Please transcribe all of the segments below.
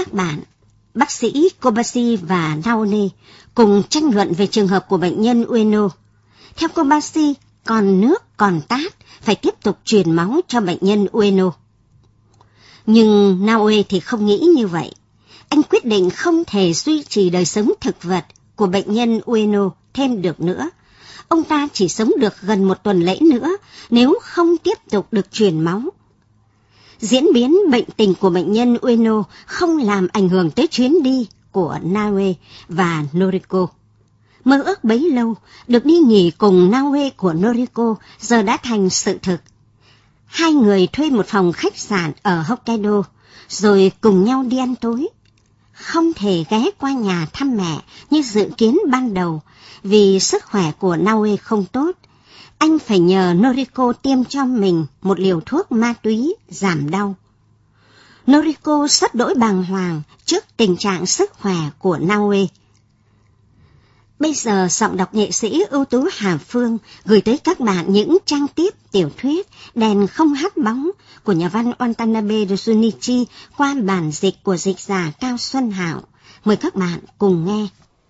các bạn, bác sĩ Kobashi và Naone cùng tranh luận về trường hợp của bệnh nhân Ueno. Theo Kobashi, còn nước còn tát, phải tiếp tục truyền máu cho bệnh nhân Ueno. Nhưng Naoe thì không nghĩ như vậy. Anh quyết định không thể duy trì đời sống thực vật của bệnh nhân Ueno thêm được nữa. Ông ta chỉ sống được gần 1 tuần lễ nữa nếu không tiếp tục được truyền máu. Diễn biến bệnh tình của bệnh nhân Ueno không làm ảnh hưởng tới chuyến đi của Naoe và Noriko. Mơ ước bấy lâu được đi nghỉ cùng Naoe của Noriko giờ đã thành sự thực. Hai người thuê một phòng khách sạn ở Hokkaido, rồi cùng nhau đi ăn tối. Không thể ghé qua nhà thăm mẹ như dự kiến ban đầu, vì sức khỏe của Naoe không tốt. Anh phải nhờ Noriko tiêm cho mình một liều thuốc ma túy giảm đau. Noriko rất đỗi bàng hoàng trước tình trạng sức khỏe của Naoe. Bây giờ giọng đọc nghệ sĩ ưu tú Hà Phương gửi tới các bạn những trang tiếp tiểu thuyết Đèn không hắt bóng của nhà văn Watanabe Junichi qua bản dịch của dịch giả Cao Xuân Hảo. Mời các bạn cùng nghe.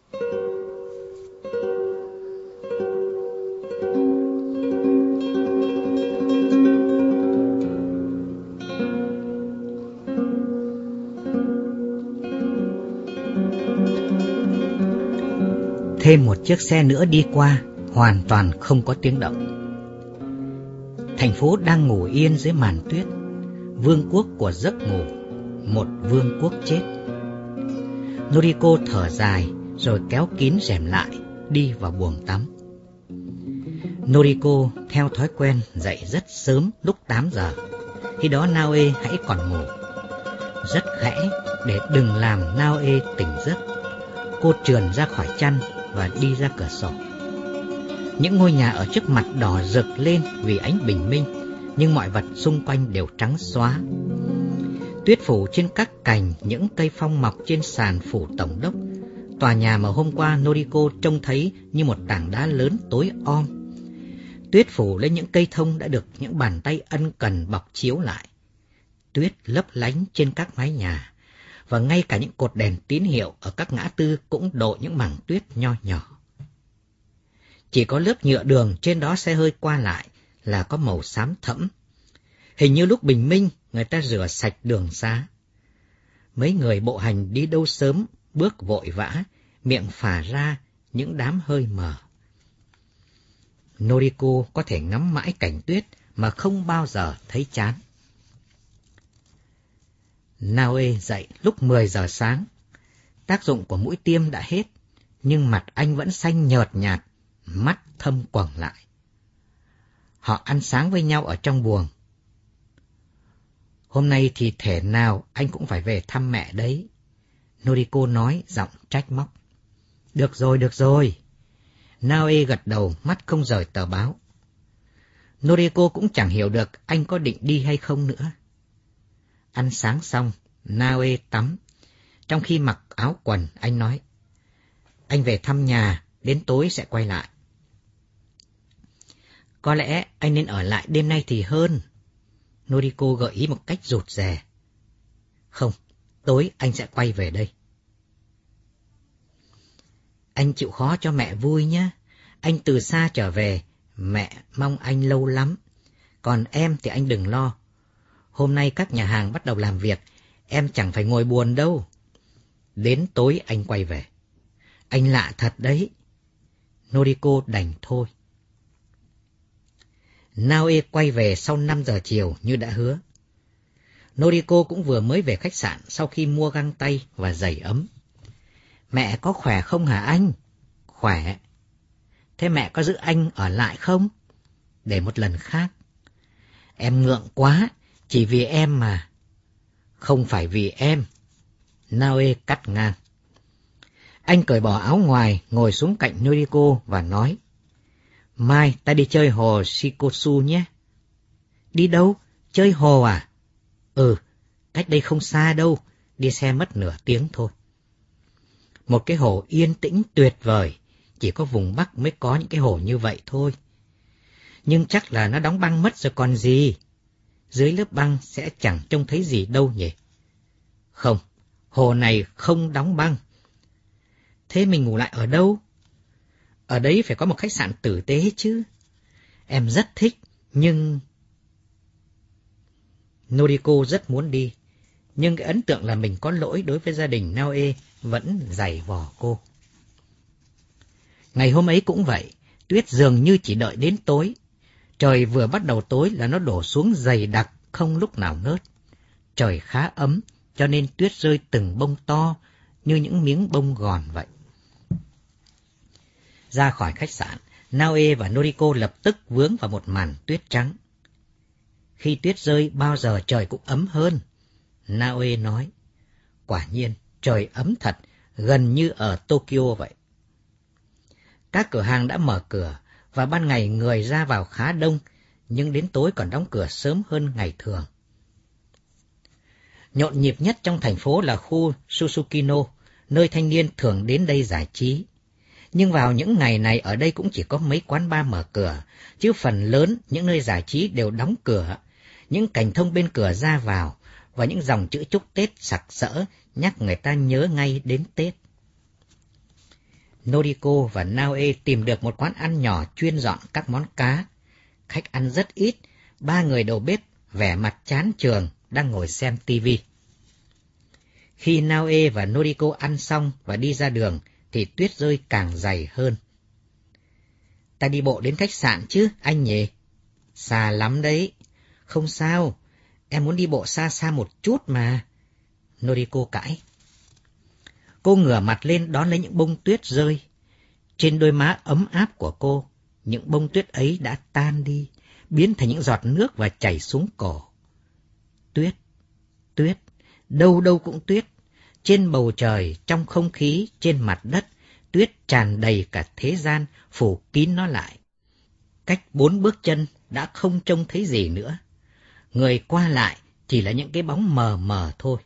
Thêm một chiếc xe nữa đi qua, hoàn toàn không có tiếng động. Thành phố đang ngủ yên dưới màn tuyết, vương quốc của giấc ngủ, một vương quốc chết. Noriko thở dài rồi kéo kín rèm lại, đi vào buồng tắm. Noriko theo thói quen dậy rất sớm lúc 8 giờ, khi đó Naoe hãy còn ngủ. Rất khẽ để đừng làm Naoe tỉnh giấc, cô trườn ra khỏi chăn và đi ra cửa sổ. Những ngôi nhà ở trước mặt đỏ rực lên vì ánh bình minh, nhưng mọi vật xung quanh đều trắng xóa. Tuyết phủ trên các cành, những cây phong mọc trên sàn phủ tổng đốc. Tòa nhà mà hôm qua Noriko trông thấy như một tảng đá lớn tối om. Tuyết phủ lên những cây thông đã được những bàn tay ân cần bọc chiếu lại. Tuyết lấp lánh trên các mái nhà, và ngay cả những cột đèn tín hiệu ở các ngã tư cũng độ những mảng tuyết nho nhỏ. Chỉ có lớp nhựa đường trên đó xe hơi qua lại là có màu xám thẫm. Hình như lúc bình minh người ta rửa sạch đường xá. Mấy người bộ hành đi đâu sớm, bước vội vã, miệng phả ra những đám hơi mờ. Noriko có thể ngắm mãi cảnh tuyết mà không bao giờ thấy chán. Naoe dậy lúc 10 giờ sáng. Tác dụng của mũi tiêm đã hết, nhưng mặt anh vẫn xanh nhợt nhạt, mắt thâm quầng lại. Họ ăn sáng với nhau ở trong buồng. Hôm nay thì thể nào anh cũng phải về thăm mẹ đấy, Noriko nói giọng trách móc. Được rồi. Naoe gật đầu, mắt không rời tờ báo. Noriko cũng chẳng hiểu được anh có định đi hay không nữa. Ăn sáng xong, Naoe tắm. Trong khi mặc áo quần, anh nói, anh về thăm nhà, đến tối sẽ quay lại. Có lẽ anh nên ở lại đêm nay thì hơn, Noriko gợi ý một cách rụt rè. Không, tối anh sẽ quay về đây. Anh chịu khó cho mẹ vui nhé. Anh từ xa trở về, mẹ mong anh lâu lắm. Còn em thì anh đừng lo. Hôm nay các nhà hàng bắt đầu làm việc, em chẳng phải ngồi buồn đâu. Đến tối anh quay về. Anh lạ thật đấy. Noriko đành thôi. Naoe quay về sau 5 giờ chiều như đã hứa. Noriko cũng vừa mới về khách sạn sau khi mua găng tay và giày ấm. Mẹ có khỏe không hả anh? Khỏe. Thế mẹ có giữ anh ở lại không? Để một lần khác. Em ngượng quá, chỉ vì em mà. Không phải vì em. Naoe cắt ngang. Anh cởi bỏ áo ngoài, ngồi xuống cạnh Noriko và nói, mai ta đi chơi hồ Shikosu nhé. Đi đâu? Chơi hồ à? Ừ, cách đây không xa đâu, đi xe mất nửa tiếng thôi. Một cái hồ yên tĩnh tuyệt vời, chỉ có vùng Bắc mới có những cái hồ như vậy thôi. Nhưng chắc là nó đóng băng mất rồi còn gì. Dưới lớp băng sẽ chẳng trông thấy gì đâu nhỉ? Không, Hồ này không đóng băng. Thế mình ngủ lại ở đâu? Ở đấy phải có một khách sạn tử tế chứ. Em rất thích, nhưng... Noriko rất muốn đi, nhưng cái ấn tượng là mình có lỗi đối với gia đình Naoe vẫn giày vò cô. Ngày hôm ấy cũng vậy, tuyết dường như chỉ đợi đến tối. Trời vừa bắt đầu tối là nó đổ xuống dày đặc, không lúc nào ngớt. Trời khá ấm, cho nên tuyết rơi từng bông to, như những miếng bông gòn vậy. Ra khỏi khách sạn, Naoe và Noriko lập tức vướng vào một màn tuyết trắng. Khi tuyết rơi bao giờ trời cũng ấm hơn. Naoe nói, quả nhiên trời ấm thật, gần như ở Tokyo vậy. Các cửa hàng đã mở cửa, và ban ngày người ra vào khá đông, nhưng đến tối còn đóng cửa sớm hơn ngày thường. Nhộn nhịp nhất trong thành phố là khu Susukino, nơi thanh niên thường đến đây giải trí. Nhưng vào những ngày này ở đây cũng chỉ có mấy quán bar mở cửa, chứ phần lớn những nơi giải trí đều đóng cửa. Những cảnh thông bên cửa ra vào và những dòng chữ chúc Tết sặc sỡ nhắc người ta nhớ ngay đến Tết. Noriko và Naoe tìm được một quán ăn nhỏ chuyên dọn các món cá. Khách ăn rất ít, 3 người đầu bếp vẻ mặt chán chường đang ngồi xem tivi. Khi Naoe và Noriko ăn xong và đi ra đường thì tuyết rơi càng dày hơn. Ta đi bộ đến khách sạn chứ, anh nhỉ? Xa lắm đấy. Không sao, em muốn đi bộ xa xa một chút mà. Noriko cãi. Cô ngửa mặt lên đón lấy những bông tuyết rơi. Trên đôi má ấm áp của cô, những bông tuyết ấy đã tan đi, biến thành những giọt nước và chảy xuống cổ. Tuyết, tuyết, đâu đâu cũng tuyết. Trên bầu trời, trong không khí, trên mặt đất, tuyết tràn đầy cả thế gian, phủ kín nó lại. Cách 4 bước chân đã không trông thấy gì nữa. Người qua lại chỉ là những cái bóng mờ mờ thôi.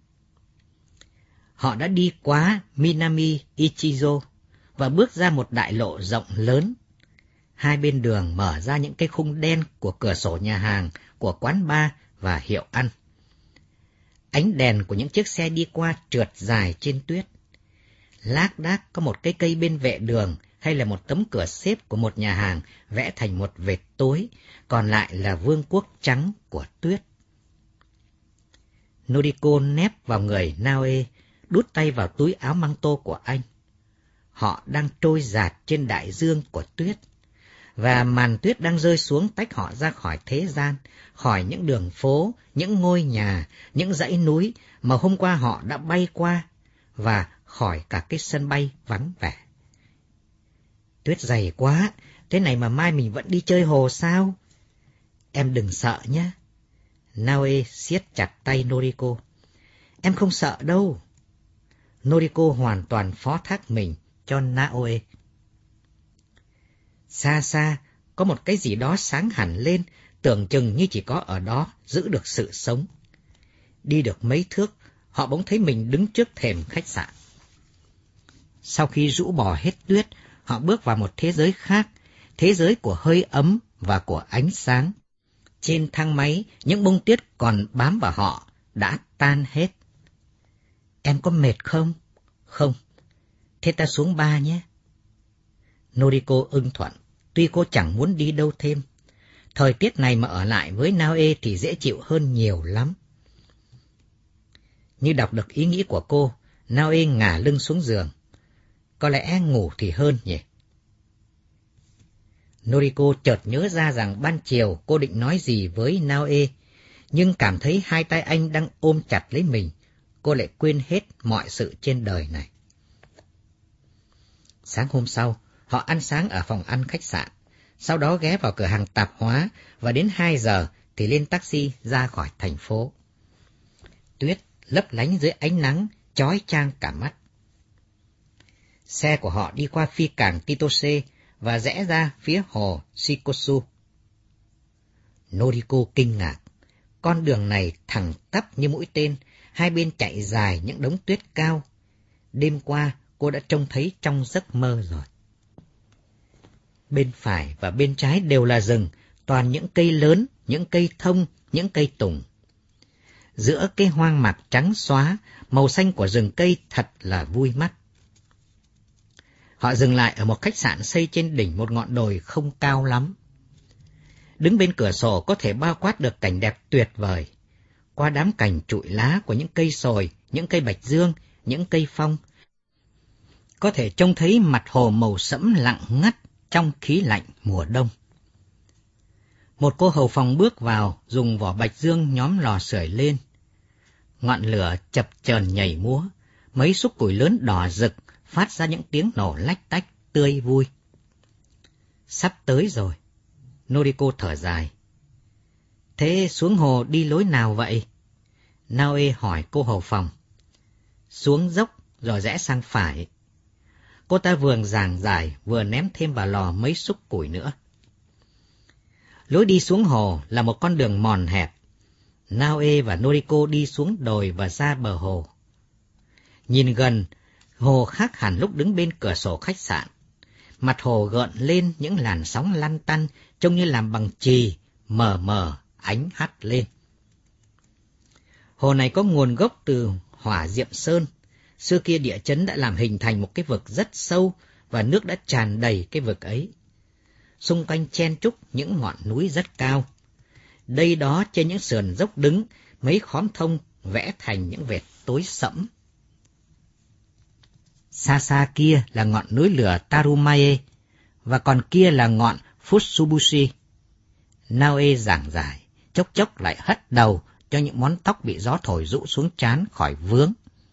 Họ đã đi qua Minami Ichizo và bước ra một đại lộ rộng lớn. Hai bên đường mở ra những cái khung đen của cửa sổ nhà hàng, của quán bar và hiệu ăn. Ánh đèn của những chiếc xe đi qua trượt dài trên tuyết. Lác đác có một cái cây bên vệ đường hay là một tấm cửa xếp của một nhà hàng vẽ thành một vệt tối, còn lại là vương quốc trắng của tuyết. Noriko nép vào người Naoe, đút tay vào túi áo măng tô của anh. Họ đang trôi dạt trên đại dương của tuyết, và màn tuyết đang rơi xuống tách họ ra khỏi thế gian, khỏi những đường phố, những ngôi nhà, những dãy núi mà hôm qua họ đã bay qua, và khỏi cả cái sân bay vắng vẻ. Tuyết dày quá, thế này mà mai mình vẫn đi chơi hồ sao? Em đừng sợ nhé. Naoe siết chặt tay Noriko. Em không sợ đâu. Noriko hoàn toàn phó thác mình cho Naoe. Xa xa, có một cái gì đó sáng hẳn lên, tưởng chừng như chỉ có ở đó giữ được sự sống. Đi được mấy thước, họ bỗng thấy mình đứng trước thềm khách sạn. Sau khi rũ bỏ hết tuyết, họ bước vào một thế giới khác, thế giới của hơi ấm và của ánh sáng. Trên thang máy, những bông tuyết còn bám vào họ đã tan hết. Em có mệt không? Không. Thế ta xuống ba nhé. Noriko ưng thuận, tuy cô chẳng muốn đi đâu thêm. Thời tiết này mà ở lại với Naoe thì dễ chịu hơn nhiều lắm. Như đọc được ý nghĩ của cô, Naoe ngả lưng xuống giường. Có lẽ ngủ thì hơn nhỉ? Noriko chợt nhớ ra rằng ban chiều cô định nói gì với Naoe, nhưng cảm thấy hai tay anh đang ôm chặt lấy mình, cô lại quên hết mọi sự trên đời này. Sáng hôm sau, họ ăn sáng ở phòng ăn khách sạn, sau đó ghé vào cửa hàng tạp hóa và đến 2 giờ thì lên taxi ra khỏi thành phố. Tuyết lấp lánh dưới ánh nắng, chói chang cả mắt. Xe của họ đi qua phi cảng Chitose và rẽ ra phía hồ Shikosu. Noriko kinh ngạc. Con đường này thẳng tắp như mũi tên, hai bên chạy dài những đống tuyết cao. Đêm qua cô đã trông thấy trong giấc mơ rồi. Bên phải và bên trái đều là rừng, toàn những cây lớn, những cây thông, những cây tùng. Giữa cái hoang mạc trắng xóa, màu xanh của rừng cây thật là vui mắt. Họ dừng lại ở một khách sạn xây trên đỉnh một ngọn đồi không cao lắm. Đứng bên cửa sổ có thể bao quát được cảnh đẹp tuyệt vời. Qua đám cành trụi lá của những cây sồi, những cây bạch dương, những cây phong, có thể trông thấy mặt hồ màu sẫm lặng ngắt trong khí lạnh mùa đông. Một cô hầu phòng bước vào, dùng vỏ bạch dương nhóm lò sưởi lên. Ngọn lửa chập chờn nhảy múa, mấy xúc củi lớn đỏ rực phát ra những tiếng nổ lách tách tươi vui. Sắp tới rồi, Noriko thở dài. Thế xuống hồ đi lối nào vậy? Naoe hỏi cô hầu phòng. Xuống dốc rồi rẽ sang phải. Cô ta vừa giảng giải vừa ném thêm vào lò mấy xúc củi nữa. Lối đi xuống hồ là một con đường mòn hẹp. Naoe và Noriko đi xuống đồi và ra bờ hồ. Nhìn gần, hồ khác hẳn lúc đứng bên cửa sổ khách sạn. Mặt hồ gợn lên những làn sóng lăn tăn, trông như làm bằng chì, mờ mờ, ánh hắt lên. Hồ này có nguồn gốc từ Hỏa Diệm Sơn. Xưa kia địa chấn đã làm hình thành một cái vực rất sâu và nước đã tràn đầy cái vực ấy. Xung quanh chen chúc những ngọn núi rất cao. Đây đó trên những sườn dốc đứng, mấy khóm thông vẽ thành những vệt tối sẫm. Xa xa kia là ngọn núi lửa Tarumae, và còn kia là ngọn Futsubushi. Naoe giảng giải, chốc chốc lại hất đầu cho những món tóc bị gió thổi rũ xuống trán khỏi vướng.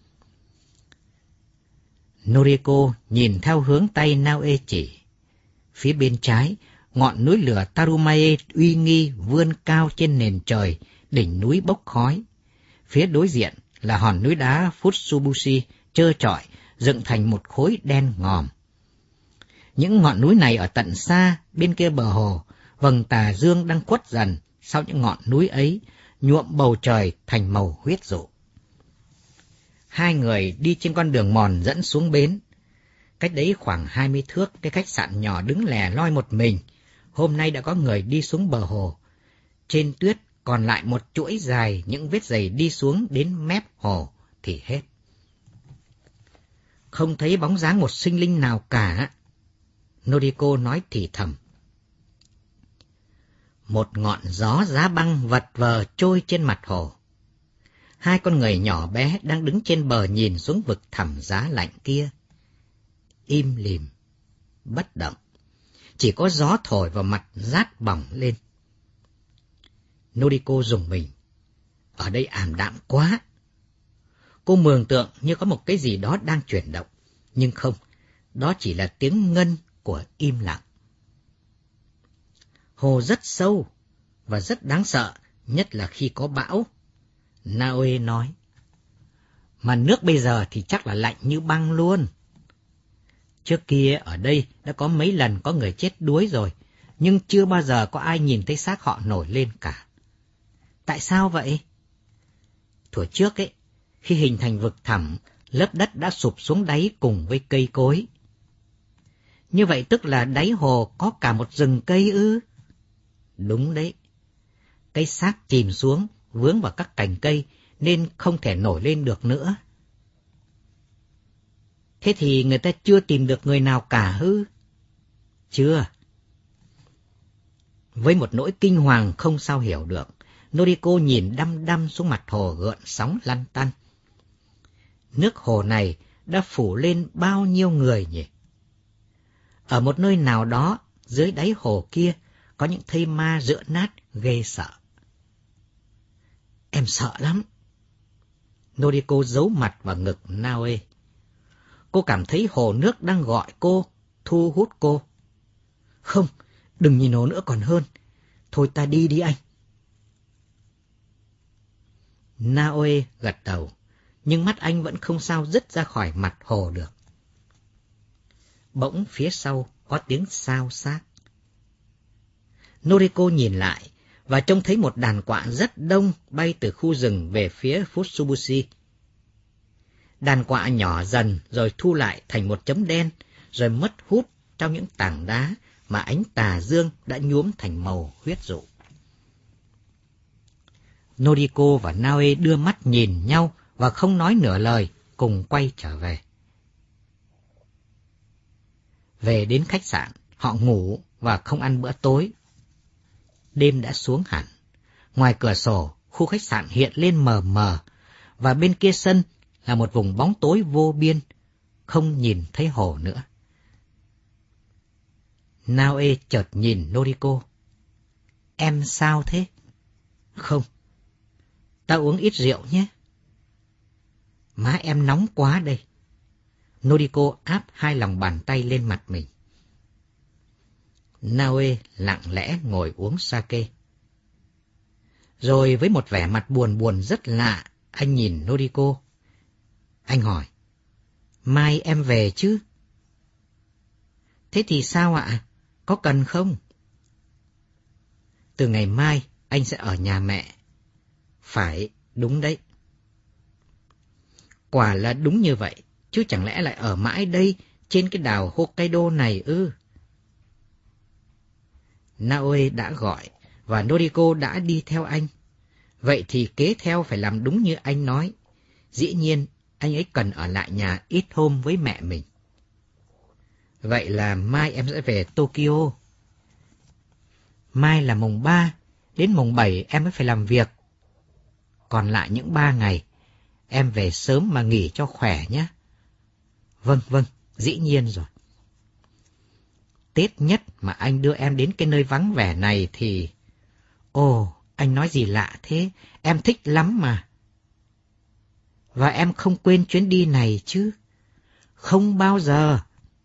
Noriko nhìn theo hướng tay Naoe chỉ. Phía bên trái, ngọn núi lửa Tarumae uy nghi vươn cao trên nền trời, đỉnh núi bốc khói. Phía đối diện là hòn núi đá Futsubushi trơ trọi, dựng thành một khối đen ngòm. Những ngọn núi này ở tận xa, bên kia bờ hồ, vầng tà dương đang khuất dần sau những ngọn núi ấy, nhuộm bầu trời thành màu huyết dụ. Hai người đi trên con đường mòn dẫn xuống bến. Cách đấy khoảng 20 thước, cái khách sạn nhỏ đứng lẻ loi một mình. Hôm nay đã có người đi xuống bờ hồ. Trên tuyết còn lại một chuỗi dài những vết giày đi xuống đến mép hồ thì hết. Không thấy bóng dáng một sinh linh nào cả. Noriko nói thì thầm. Một ngọn gió giá băng vật vờ trôi trên mặt hồ. Hai con người nhỏ bé đang đứng trên bờ nhìn xuống vực thẳm giá lạnh kia. Im lìm, bất động. Chỉ có gió thổi vào mặt rát bỏng lên. Noriko rùng mình. Ở đây ảm đạm quá. Cô mường tượng như có một cái gì đó đang chuyển động. Nhưng không, đó chỉ là tiếng ngân của im lặng. Hồ rất sâu và rất đáng sợ, nhất là khi có bão. Naoe nói. Mà nước bây giờ thì chắc là lạnh như băng luôn. Trước kia ở đây đã có mấy lần có người chết đuối rồi, nhưng chưa bao giờ có ai nhìn thấy xác họ nổi lên cả. Tại sao vậy? Thuở trước ấy, khi hình thành vực thẳm, lớp đất đã sụp xuống đáy cùng với cây cối. Như vậy tức là đáy hồ có cả một rừng cây ư? Đúng đấy. Cây xác chìm xuống, vướng vào các cành cây, nên không thể nổi lên được nữa. Thế thì người ta chưa tìm được người nào cả ư? Chưa. Với một nỗi kinh hoàng không sao hiểu được, Noriko nhìn đăm đăm xuống mặt hồ gợn sóng lăn tăn. Nước hồ này đã phủ lên bao nhiêu người nhỉ? Ở một nơi nào đó, dưới đáy hồ kia, có những thây ma rữa nát ghê sợ. Em sợ lắm. Noriko giấu mặt vào ngực Naoe. Cô cảm thấy hồ nước đang gọi cô, thu hút cô. Không, đừng nhìn hồ nữa còn hơn. Thôi ta đi đi anh. Naoe gật đầu, nhưng mắt anh vẫn không sao dứt ra khỏi mặt hồ được. Bỗng phía sau có tiếng xao xác. Noriko nhìn lại và trông thấy một đàn quạ rất đông bay từ khu rừng về phía Futsubushi. Đàn quạ nhỏ dần rồi thu lại thành một chấm đen, rồi mất hút trong những tảng đá mà ánh tà dương đã nhuốm thành màu huyết dụ. Noriko và Naoe đưa mắt nhìn nhau và không nói nửa lời, cùng quay trở về. Về đến khách sạn, họ ngủ và không ăn bữa tối. Đêm đã xuống hẳn. Ngoài cửa sổ, khu khách sạn hiện lên mờ mờ, và bên kia sân là một vùng bóng tối vô biên, không nhìn thấy hồ nữa. Naoe chợt nhìn Noriko. Em sao thế? Không. Ta uống ít rượu nhé. Má em nóng quá đây. Noriko áp hai lòng bàn tay lên mặt mình. Naoe lặng lẽ ngồi uống sake. Rồi với một vẻ mặt buồn buồn rất lạ, anh nhìn Noriko. Anh hỏi, mai em về chứ? Thế thì sao ạ? Có cần không? Từ ngày mai, anh sẽ ở nhà mẹ. Phải, đúng đấy. Quả là đúng như vậy, chứ chẳng lẽ lại ở mãi đây, trên cái đảo Hokkaido này ư? Naoe đã gọi, và Noriko đã đi theo anh. Vậy thì kế theo phải làm đúng như anh nói. Dĩ nhiên, anh ấy cần ở lại nhà ít hôm với mẹ mình. Vậy là mai em sẽ về Tokyo. Mai là mùng 3, đến mùng 7 em mới phải làm việc. Còn lại những 3 ngày, em về sớm mà nghỉ cho khỏe nhé. Vâng, dĩ nhiên rồi. Tết nhất mà anh đưa em đến cái nơi vắng vẻ này thì... Ồ, anh nói gì lạ thế, em thích lắm mà. Và em không quên chuyến đi này chứ? Không bao giờ.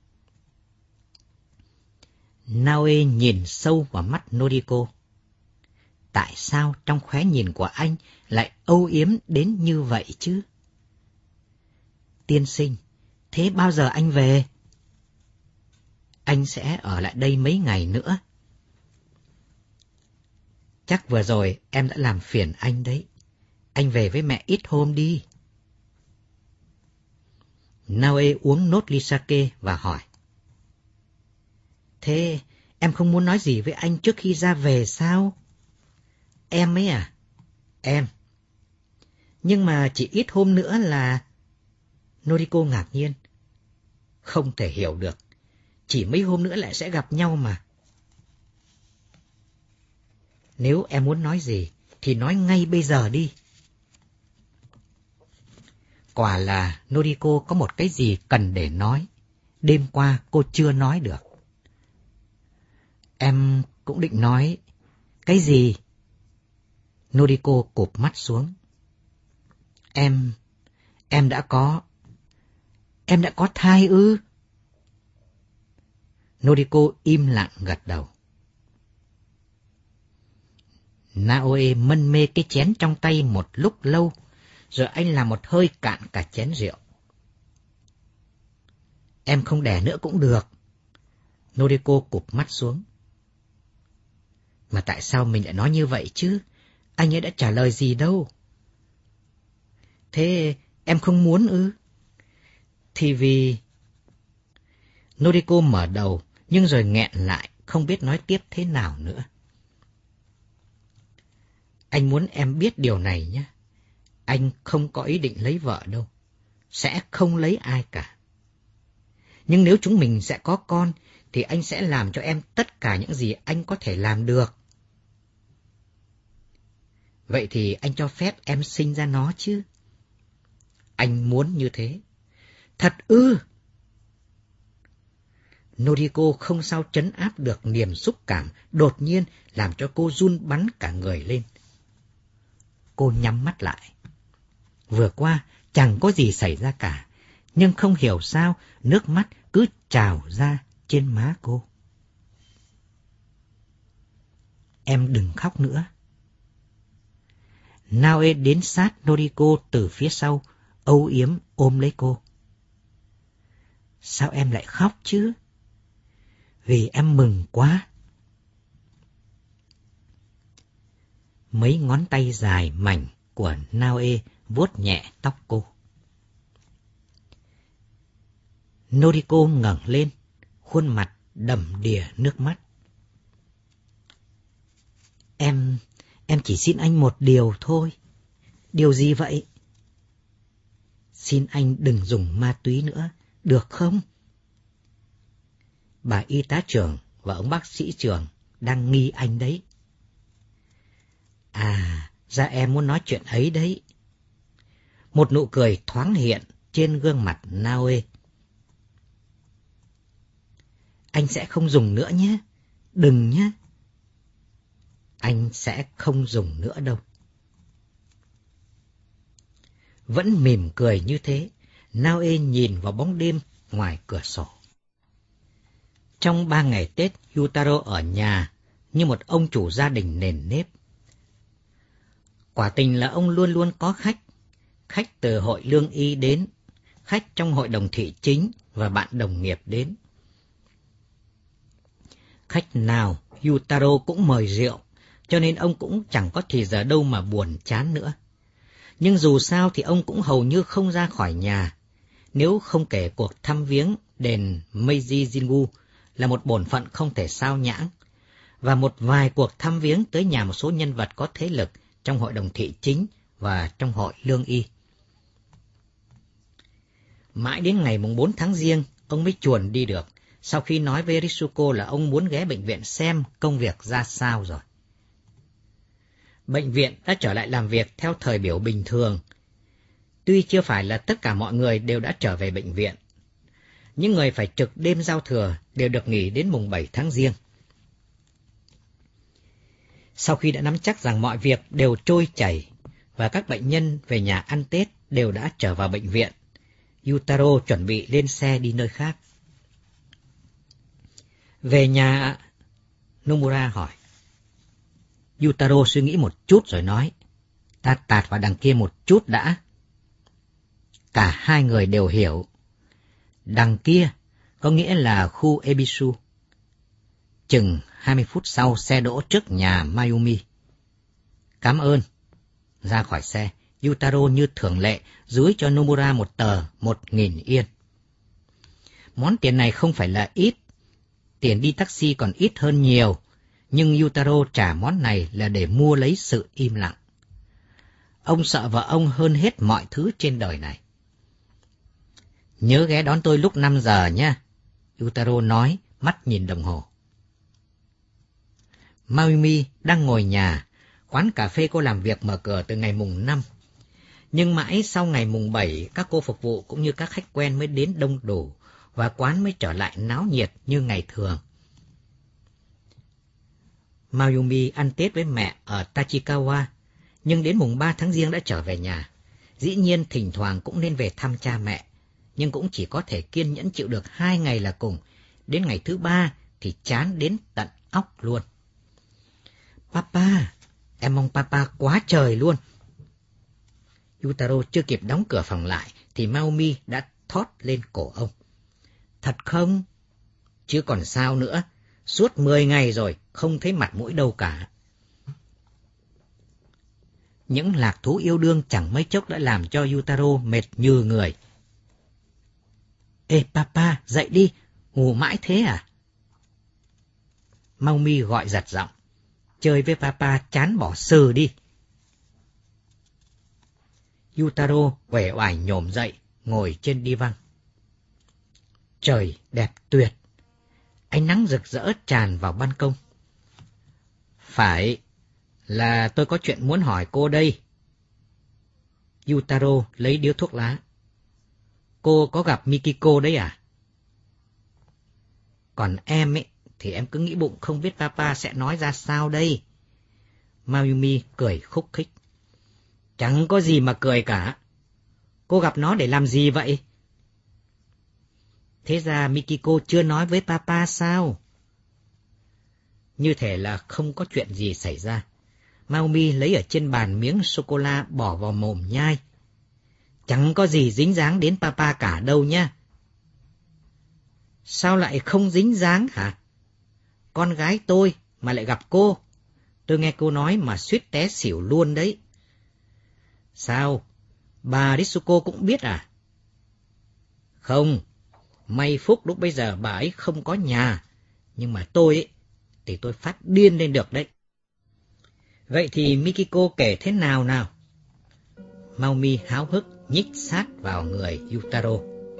Naoe nhìn sâu vào mắt Noriko. Tại sao trong khóe nhìn của anh lại âu yếm đến như vậy chứ? Tiên sinh, thế bao giờ anh về? Anh sẽ ở lại đây mấy ngày nữa. Chắc vừa rồi em đã làm phiền anh đấy. Anh về với mẹ ít hôm đi. Naoe uống nốt ly sake và hỏi. Thế em không muốn nói gì với anh trước khi ra về sao? Em ấy à? Em. Nhưng mà chỉ ít hôm nữa là... Noriko ngạc nhiên. Không thể hiểu được. Chỉ mấy hôm nữa lại sẽ gặp nhau mà. Nếu em muốn nói gì, thì nói ngay bây giờ đi. Quả là Noriko có một cái gì cần để nói. Đêm qua cô chưa nói được. Em cũng định nói. Cái gì? Noriko cụp mắt xuống. Em đã có thai ư? Noriko im lặng gật đầu. Naoe mân mê cái chén trong tay một lúc lâu, rồi anh làm một hơi cạn cả chén rượu. Em không đẻ nữa cũng được. Noriko cụp mắt xuống. Mà tại sao mình lại nói như vậy chứ? Anh ấy đã trả lời gì đâu. Thế em không muốn ư? Thì vì... Noriko mở đầu, nhưng rồi nghẹn lại, không biết nói tiếp thế nào nữa. Anh muốn em biết điều này nhé. Anh không có ý định lấy vợ đâu. Sẽ không lấy ai cả. Nhưng nếu chúng mình sẽ có con, thì anh sẽ làm cho em tất cả những gì anh có thể làm được. Vậy thì anh cho phép em sinh ra nó chứ? Anh muốn như thế. Thật ư? Noriko không sao trấn áp được niềm xúc cảm đột nhiên làm cho cô run bắn cả người lên. Cô nhắm mắt lại. Vừa qua chẳng có gì xảy ra cả, nhưng không hiểu sao nước mắt cứ trào ra trên má cô. Em đừng khóc nữa. Naoe đến sát Noriko từ phía sau, âu yếm ôm lấy cô. Sao em lại khóc chứ? Vì em mừng quá. Mấy ngón tay dài mảnh của Naoe vuốt nhẹ tóc cô. Noriko ngẩng lên, khuôn mặt đầm đìa nước mắt. Em chỉ xin anh một điều thôi. Điều gì vậy? Xin anh đừng dùng ma túy nữa, được không? Bà y tá trưởng và ông bác sĩ trưởng đang nghi anh đấy. À, ra em muốn nói chuyện ấy đấy. Một nụ cười thoáng hiện trên gương mặt Naoe. Anh sẽ không dùng nữa nhé. Đừng nhé. Anh sẽ không dùng nữa đâu. Vẫn mỉm cười như thế, Naoe nhìn vào bóng đêm ngoài cửa sổ. Trong 3 ngày Tết, Yutaro ở nhà như một ông chủ gia đình nền nếp. Quả tình là ông luôn luôn có khách từ hội lương y đến, khách trong hội đồng thị chính và bạn đồng nghiệp đến. Khách nào Yutaro cũng mời rượu, cho nên ông cũng chẳng có thì giờ đâu mà buồn chán nữa. Nhưng dù sao thì ông cũng hầu như không ra khỏi nhà, nếu không kể cuộc thăm viếng đền Meiji Jingu là một bổn phận không thể sao nhãng, và một vài cuộc thăm viếng tới nhà một số nhân vật có thế lực trong hội đồng thị chính và trong hội lương y. Mãi đến ngày 4 tháng Giêng, ông mới chuồn đi được, sau khi nói với Ritsuko là ông muốn ghé bệnh viện xem công việc ra sao rồi. Bệnh viện đã trở lại làm việc theo thời biểu bình thường. Tuy chưa phải là tất cả mọi người đều đã trở về bệnh viện. Những người phải trực đêm giao thừa đều được nghỉ đến mùng 7 tháng Giêng. Sau khi đã nắm chắc rằng mọi việc đều trôi chảy và các bệnh nhân về nhà ăn Tết đều đã trở vào bệnh viện, Yutaro chuẩn bị lên xe đi nơi khác. Về nhà, Nomura hỏi. Yutaro suy nghĩ một chút rồi nói, ta tạt vào đằng kia một chút đã. Cả hai người đều hiểu. Đằng kia có nghĩa là khu Ebisu. Chừng 20 phút sau xe đỗ trước nhà Mayumi. Cảm ơn. Ra khỏi xe, Yutaro như thường lệ dúi cho Nomura một tờ 1.000 yên. Món tiền này không phải là ít. Tiền đi taxi còn ít hơn nhiều. Nhưng Yutaro trả món này là để mua lấy sự im lặng. Ông sợ vợ ông hơn hết mọi thứ trên đời này. Nhớ ghé đón tôi lúc 5 giờ nhé, Yutaro nói, mắt nhìn đồng hồ. Mayumi đang ngồi nhà, quán cà phê cô làm việc mở cửa từ ngày mùng 5. Nhưng mãi sau ngày mùng 7, các cô phục vụ cũng như các khách quen mới đến đông đủ, và quán mới trở lại náo nhiệt như ngày thường. Mayumi ăn Tết với mẹ ở Tachikawa, nhưng đến mùng 3 tháng Giêng đã trở về nhà. Dĩ nhiên thỉnh thoảng cũng nên về thăm cha mẹ, nhưng cũng chỉ có thể kiên nhẫn chịu được 2 ngày là cùng. Đến ngày thứ 3 thì chán đến tận óc luôn. Papa, em mong Papa quá trời luôn. Yutaro chưa kịp đóng cửa phòng lại thì Mayumi đã thót lên cổ ông. Thật không? Chứ còn sao nữa, suốt 10 ngày rồi không thấy mặt mũi đâu cả. Những lạc thú yêu đương chẳng mấy chốc đã làm cho Yutaro mệt như người. Ê Papa, dậy đi, ngủ mãi thế à? Mayumi gọi giật giọng. Chơi với Papa chán bỏ sừ đi. Yutaro uể oải nhổm dậy, ngồi trên đi văng. Trời đẹp tuyệt. Ánh nắng rực rỡ tràn vào ban công. Phải, là tôi có chuyện muốn hỏi cô đây. Yutaro lấy điếu thuốc lá. Cô có gặp Mikiko đấy à? Còn em ấy, thì em cứ nghĩ bụng không biết Papa sẽ nói ra sao đây. Mayumi cười khúc khích. Chẳng có gì mà cười cả. Cô gặp nó để làm gì vậy? Thế ra Mikiko chưa nói với Papa sao? Như thể là không có chuyện gì xảy ra. Mayumi lấy ở trên bàn miếng sô-cô-la bỏ vào mồm nhai. Chẳng có gì dính dáng đến Papa cả đâu nha. Sao lại không dính dáng hả? Con gái tôi mà lại gặp cô. Tôi nghe cô nói mà suýt té xỉu luôn đấy. Sao? Bà Ritsuko cũng biết à? Không. May phúc lúc bây giờ bà ấy không có nhà. Nhưng mà tôi ấy, thì tôi phát điên lên được đấy. Vậy thì Mikiko kể thế nào nào? Maumi háo hức nhích sát vào người Yutaro.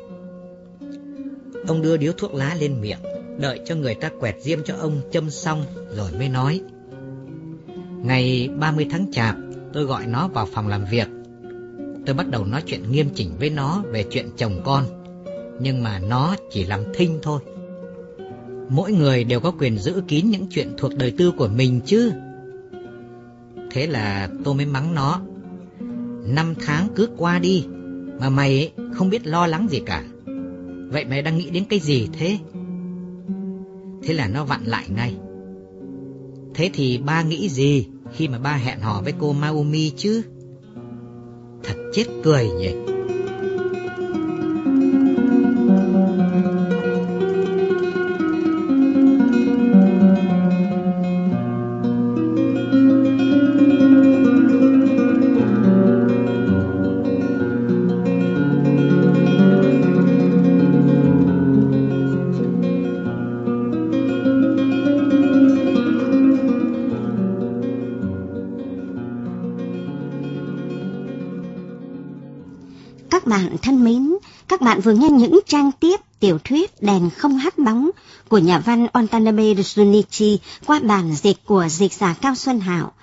Ông đưa điếu thuốc lá lên miệng, đợi cho người ta quẹt diêm cho ông châm xong rồi mới nói. Ngày 30 tháng Chạp, tôi gọi nó vào phòng làm việc. Tôi bắt đầu nói chuyện nghiêm chỉnh với nó về chuyện chồng con, nhưng mà nó chỉ làm thinh thôi. Mỗi người đều có quyền giữ kín những chuyện thuộc đời tư của mình chứ. Thế là tôi mới mắng nó. 5 tháng cứ qua đi, mà mày ấy không biết lo lắng gì cả. Vậy mày đang nghĩ đến cái gì thế? Thế là nó vặn lại ngay. Thế thì ba nghĩ gì khi mà ba hẹn hò với cô Maumi chứ? Thật chết cười nhỉ. Các bạn thân mến, các bạn vừa nghe những trang tiếp tiểu thuyết Đèn không hắt bóng của nhà văn Watanabe Junichi qua bản dịch của dịch giả Cao Xuân Hảo.